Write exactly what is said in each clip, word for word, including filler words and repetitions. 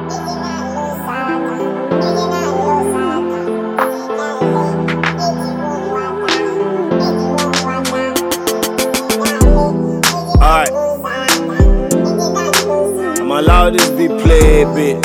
Alright, I'm allowed this be play a bit.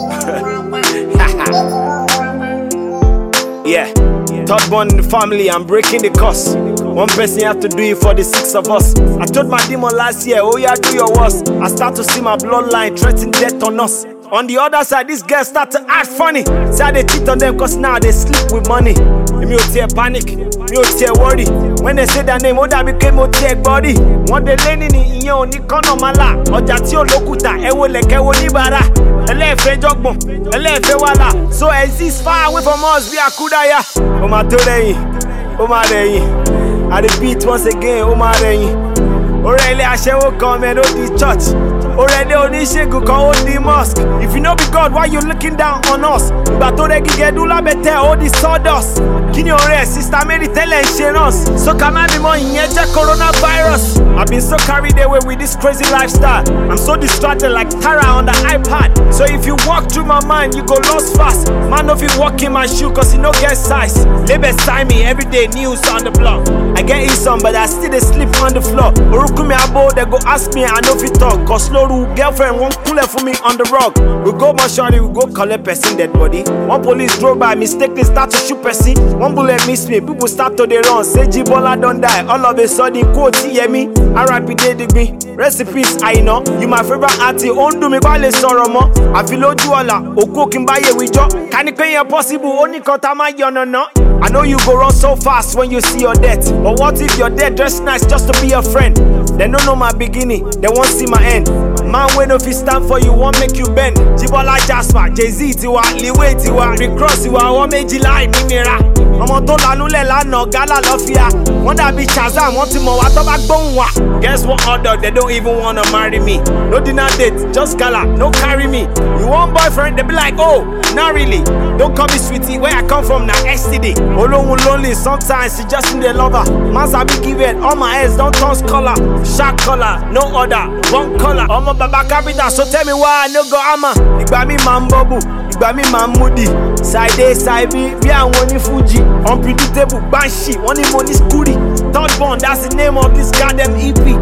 Yeah, third born in the family, I'm breaking the curse. One person have to do it for the six of us. I told my demon last year, oh yeah, do your worst. I start to see my bloodline threaten death on us. On the other side, these girls start to act funny. Say they cheat on them cause now they sleep with money. Me ò tiẹ̀ panic, me ò tiẹ̀ worry. When they say their name, ó dàbí pé mo tiẹ̀ body. Wọ́n dé lé ní ìyẹn ò ní kọ́nà máa là. Ọjà tí ò lókùtà, ẹ wo lẹ̀kẹ́ wo níbàárà. Ẹlẹ́ẹ̀fẹ́ jọgbọ̀n, ẹlẹ́ẹ̀fẹ́ wàhálà. So exist far away from us bí àkúdàáyà. Ó máa tó rẹ̀yìn, ó máa rẹ̀yìn. I repeat once again, ó máa rẹ̀yìn. Ọ̀rẹ́ ilé aṣẹ́wó kan mẹ́ ló di church. Already oníṣègùn kan ó di mosque. If you know be God, why you looking down on us? Ìgbà tó rẹ gígẹ dún lábẹ́tẹ̀ ó di sawdust. Kí ni ọ̀rẹ́ sista Mary tẹ́lẹ̀ ń ṣe rans? So ká má bímọ ìyẹn jẹ́ coronavirus. I've been so carried away with this crazy lifestyle. I'm so distracted like Tara on the iPad. So if you walk through my mind, you go lost fast. Man no fit walk in my shoe cause he no get size. Lay beside me, everyday news on the block. I get in some but I still dey sleep on the floor. Orúkúnmi abo, they go ask me, I no fit talk. Cause Loru girlfriend won't pull it for me on the rug. We go mortuary, we go collect person dead body. One police drove by, mistakenly start to shoot person. One bullet miss me, people start to dey run. Say Jibola don't die, all of a sudden quote hear me. R I P Dedigbi, recipes I know. You my favorite artist, on do me quite sorrow mo. I feel oju ola, oko kimbaye wijo. Can it be possible? Only kota ma yono no. I know you go run so fast when you see your death. But what if you're dead dressed nice just to be a friend? They don't know my beginning, they won't see my end. Man when if he stand for you, won't make you bend. Jibola Jasper, Jay-Z tiwa, Liwe tiwa, Rick Ross tiwa, won't make you lie, Mimira. Ọmọ tó lanúlẹ̀ lánàá gálà lọ́fíà. Wọ́n dàbí Shazam, wọ́n ti mọ̀ wá tó bá gbóhùn wá. Guess what other, they don't even wanna marry me. No dinner date, just gala, no carry me. You want boyfriend, they be like, oh, not really. Don't call me sweetie, where I come from now, S T D. Olóhun lonely, sometimes she just need a lover. Man sabi give it, all my heads don't turn scholar. Shark color, no other, one color. Ọmọ baba capital, so tell me why I no go hammer. Ìgbà mi máa ń bubble, ìgbà mi máa ń moody. Side A, side B, bí àwọn oní Fuji. Unpredictable, banshee, wọ́n ní mo ní Scooty. Third born, that's the name of this goddamn E P.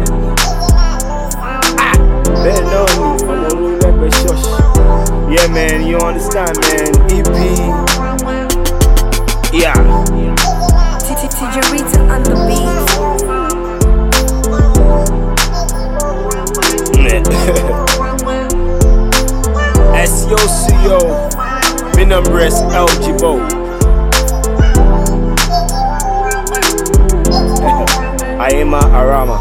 Ah, bẹ́ẹ̀ náà ni ọmọ olólùfẹ́ ṣọ́ọ̀ṣì. Yeah man, you understand man, E P. Yeah. Tijarita on the beat. S yo C O, mi nombre es El Jibo. Aima Arama.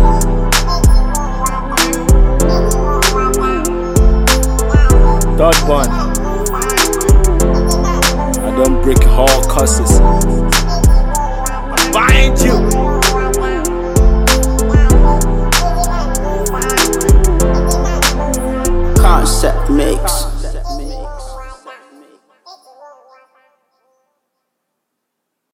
Third one. I don't break all curses. Find you.